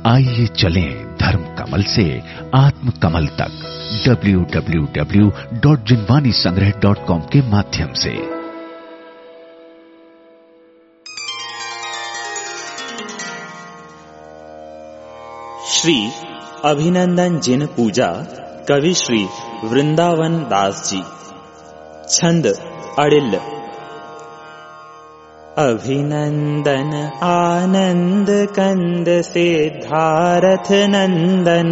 आइए चलें धर्म कमल से आत्म कमल तक www.jinwanisangrah.com के माध्यम से। श्री अभिनंदन जिन पूजा कवि श्री वृंदावन दास जी। छंद अड़िल्ल। अभिनंदन आनंद कंद सिद्धारथ नंदन,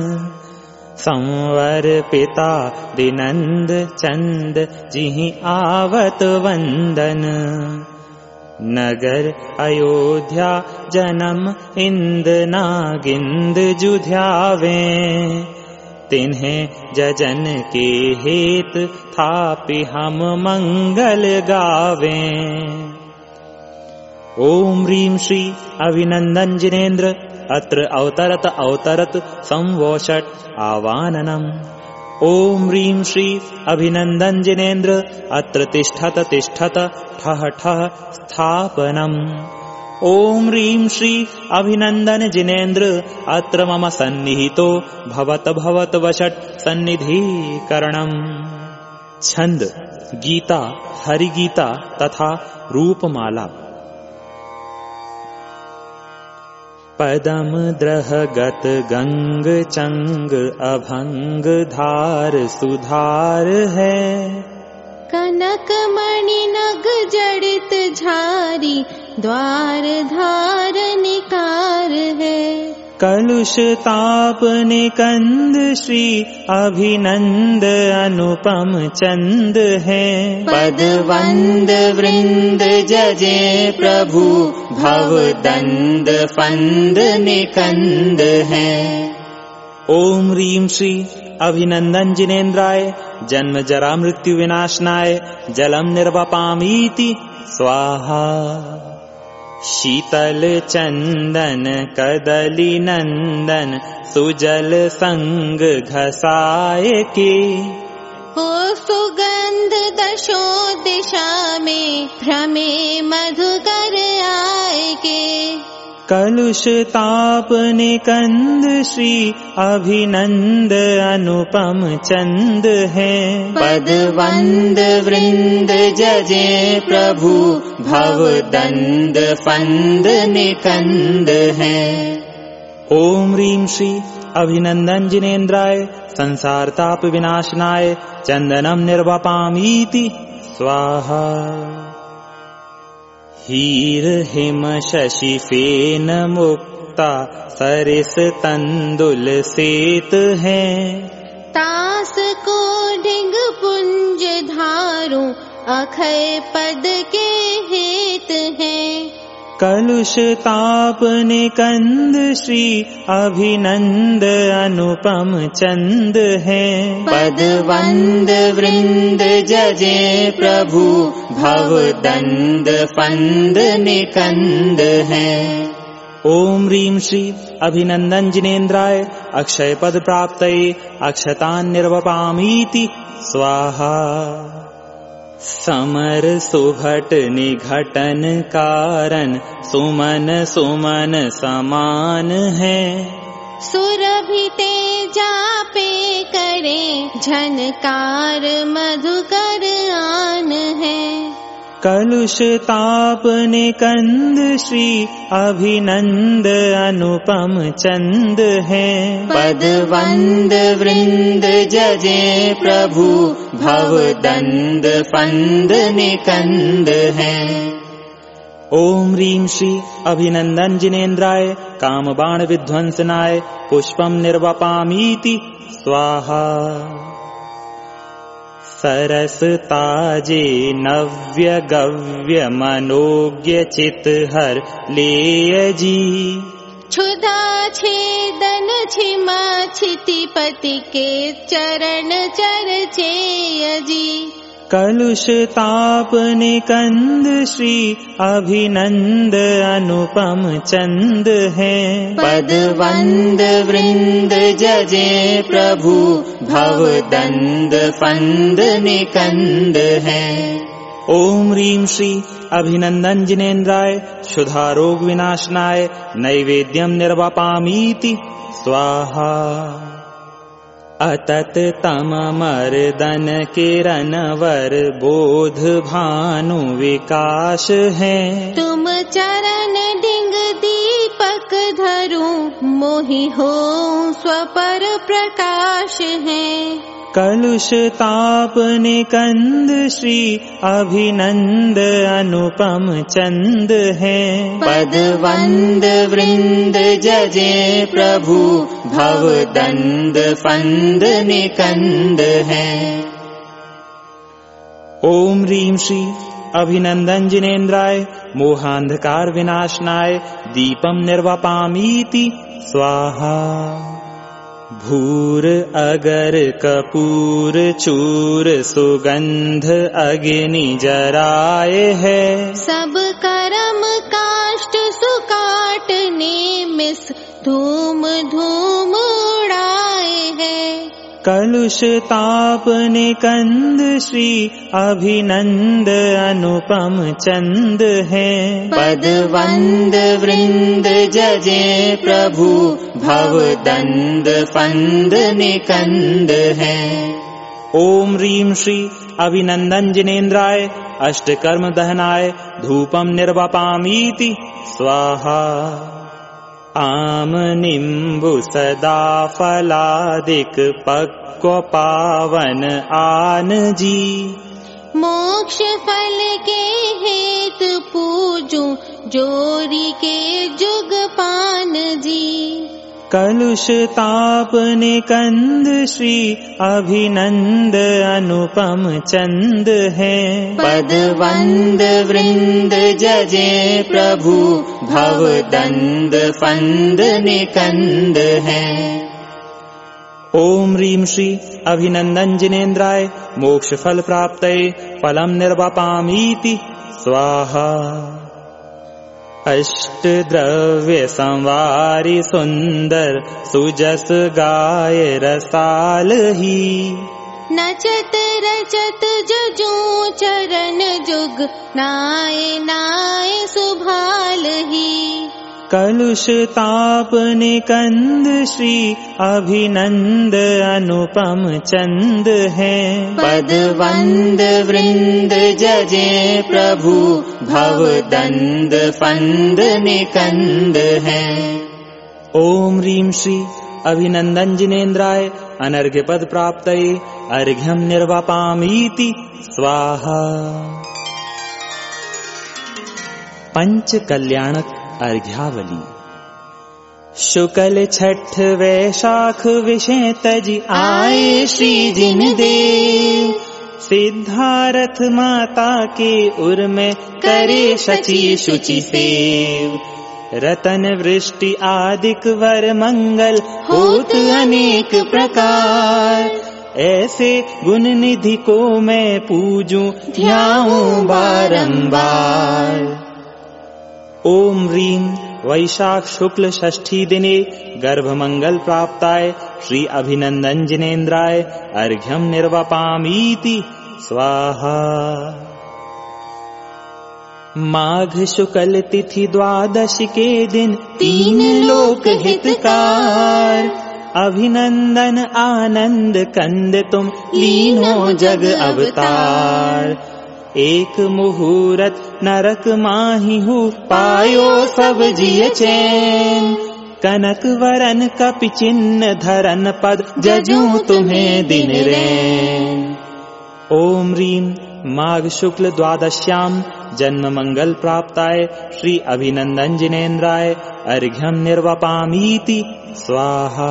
संवर पिता दिनंद चंद जिहि आवत वंदन। नगर अयोध्या जन्म इंद नागिंद जुध्यावे, तिन्हें जजन के हेत थापि हम मंगल गावे। ओम ह्रीं श्री अभिनंदन जिनेन्द्र अत्र अवतरत संवोषट आवाननम्। ओम ह्रीं श्री अभिनंदन जिनेन्द्र अत्र तिष्ठत ठः ठः स्थापनम्। ओम ह्रीं श्री अभिनंदन जिनेन्द्र अत्र मम सन्निहितो भवत वषट् सन्निधिकरणम्। छंद गीता हरिगीता तथा रूपमाला। पदम द्रह गत गंग चंग अभंग धार सुधार है, कनक मणि नग जड़ित झारी द्वार धार निकार है। कलुष ताप निकंद श्री अभिनंद अनुपम चंद है। पद वंद वृंद जजे प्रभु भव दंद फंद निकंद है। ओम ह्रीं श्री अभिनंदन जिनेन्द्राय जन्म जरा मृत्यु विनाशनाय जलम निर्वपामीति स्वाहा। शीतल चंदन कदली नंदन सुजल संग घसाय के, हो सुगंध दशो दिशा में भ्रमे मधुकर आए के। कलुष ताप निकंद श्री अभिनंद अनुपम चंद है। पद वंद वृंद जजे प्रभु भव दंद फंद निकंद है। ओम ह्रीं श्री अभिनंदन जिनेन्द्राय संसार ताप विनाशनाय चंदनम निर्वपामीति स्वाहा। हीर हिम शशि फेन मुक्ता सरिस तंदुल सेत है। तास को ढिंग पुंज धारू अखय पद के हेत हैं। कलुष ताप निकंद श्री अभिनंद अनुपम चंद है। पद वंद वृंद जजे प्रभु भव दंद फंद निकंद है। ओम ह्रीं श्री अभिनंदन जिनेन्द्राय अक्षय पद प्राप्तये अक्षतान् निर्वपामीति स्वाहा। समर सुभट निघटन कारण सुमन सुमन समान है। सुरभि तेजा पे करे झनकार मधुकर आन है। कलुष ताप निकंद श्री अभिनंद अनुपम चंद है। पद वंद वृंद जजे प्रभु भव दंद फंद निकंद है। ओम ह्रीं श्री अभिनंदन जिनेन्द्राय काम बाण विध्वंसनाय पुष्पम निर्वपामीति स्वाहा। सरस ताजे नव्य गव्य मनोज्ञ चित हर लेय जी। क्षुधा छेदन छिमा क्षितिपति के चरण चरचेय जी। कलुष ताप निकंद श्री अभिनंद अनुपम चंद है। पद वंद वृंद जजे प्रभु भव दंद फंद निकंद है। ओम ह्रीं श्री अभिनंदन जिनेन्द्राय शुद्धारोग विनाशनाय नैवेद्यम निर्वापामीति स्वाहा। अतत तम मर्दन किरण वर बोध भानु विकास है। तुम चरण डिंग दीपक धरूं मोहि हो स्वपर प्रकाश है। कलुष ताप निकंद श्री अभिनंद अनुपम चंद है। पदवंद वृंद जजे प्रभु भव दंड फंद निकंद है। ओम ह्रीं श्री अभिनंदन जिनेन्द्राय मोहांधकार विनाशनाय दीपम निर्वापामीति स्वाहा। भूर अगर कपूर चूर सुगंध अग्नि जराए है। सब कर्म काष्ट सुकाटने मिस धूम धूम उड़ाए है। कलुष ताप निकंद श्री अभिनंद अनुपम चंद है। पदवंद वृंद जजे प्रभु भव दंड फंद निकंद है। ओम ह्रीं श्री अभिनंदन जिनेन्द्राय अष्टकर्म दहनाय धूपम निर्वापामीति स्वाहा। आम निम्बु सदा फलादिक पक्व पावन आन जी। मोक्ष फल के हेतु पूजूं जोरी के जुग पान जी। कलुष ताप निकंद श्री अभिनंद अनुपम चंद है। पदवंद वृंद जजे प्रभु भव दंड फंद निकंद है। ओम ह्रीं श्री अभिनंदन जिनेन्द्राय मोक्ष फल प्राप्तये फलम निर्वापामीति स्वाहा। अष्ट द्रव्य संवारी सुंदर सुजस गाय रसाल ही। नचत रचत जजू चरण जुग नाय नाय सुभाल ही। कलुष ताप निकंद श्री अभिनंद अनुपम चंद है। पदवंद वृंद जजे प्रभु भव दंड फंद निकंद है। ओम ह्रीं श्री अभिनंदन जिनेन्द्राय अनर्घ्य पद प्राप्तये अर्घ्यम निर्वापामीति स्वाहा। पंच कल्याणक अर्घ्यावली। शुक्ल छठ वैशाख विषय तजी आए श्री जिन देव। सिद्धारथ माता के उर में करे शची शुचि सेव। रतन वृष्टि आदिक वर मंगल होत अनेक प्रकार। ऐसे गुण निधि को मैं पूजूं ध्याऊं बारंबार। ओम ह्रीं वैशाख शुक्ल षष्ठी दिने गर्भ मंगल प्राप्ताय श्री अभिनंदन जिनेन्द्राय अर्घ्यम निर्वापामीति स्वाहा। माघ शुक्ल तिथि द्वादशी के दिन तीन लोक हितकार। अभिनंदन आनंद कंद तुम लीनो जग अवतार। एक मुहूर्त नरक माही हूँ पायो सब जिय चैन। कनक वरन कपि चिन्ह धरन पद जजूं तुम्हें दिन रैन। ओम ह्रीं माघ शुक्ल द्वादश्याम जन्म मंगल प्राप्ताय श्री अभिनंदन जिनेन्द्राय अर्घ्यम निर्वापामीति स्वाहा।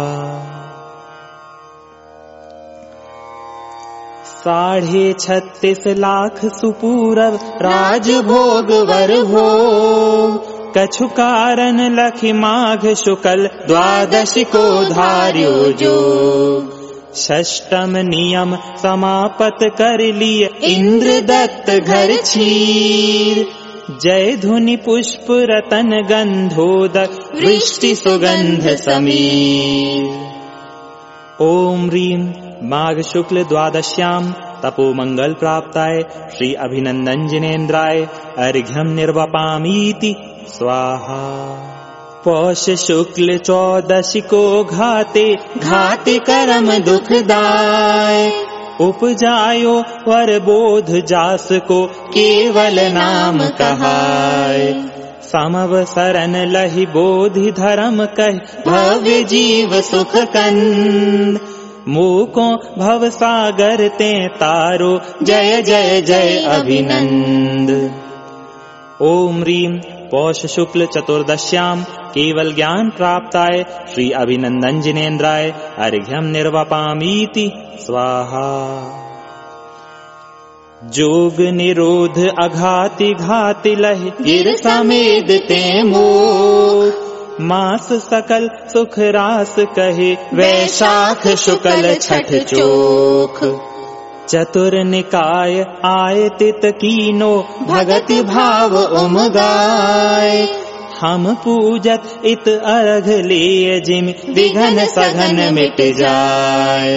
36.5 लाख सुपूरब राजभोग वर हो। कछु कारण लखि माघ शुक्ल द्वादशी को धार्यो जो। षष्टम नियम समापत कर लिए इंद्र दत्त घर क्षीर। जय धुनि पुष्प रतन गंधोदक वृष्टि सुगंध समीर। ओम ह्रीं माघ शुक्ल द्वादश्याम तपो मंगल प्राप्ताय श्री अभिनंदन जिनेन्द्राय अर्घ्यम निर्वपामीति स्वाहा। पौष शुक्ल 14 को घाते घाते कर्म दुखदाय, उपजायो वर बोध जास को केवल नाम कहाय। समवसरन लहि बोधि धर्म कह भव्य जीव सुख कंद, मूको भव सागर ते तारो जय जय जय अभिनंद। ओम ह्रीं पौष शुक्ल चतुर्दश्याम केवल ज्ञान प्राप्ताय श्री अभिनंदन जिनेन्द्राय अर्घ्यम निर्वपामीति स्वाहा। जोग निरोध अघाति घाति लहि गिर समेद ते मोह, मास सकल सुख रास कहे वैशाख शुक्ल छठ चोख। चतुर निकाय आय तित कीनो भगति भाव उमगाय, हम पूजत इत अर्घ ले जिम विघन सघन मिट जाय।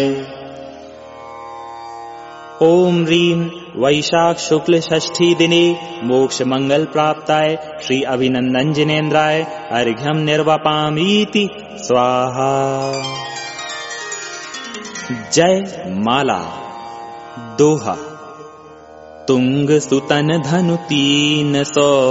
ओम ह्रीं वैशाख शुक्ल षष्ठी दिने मोक्ष मंगल प्राप्ताय श्री अभिनंदन जिनेन्द्राय अर्घ्यम निर्वपामीति स्वाहा। जय माला। दोहा। तुंग सुतन धनु 300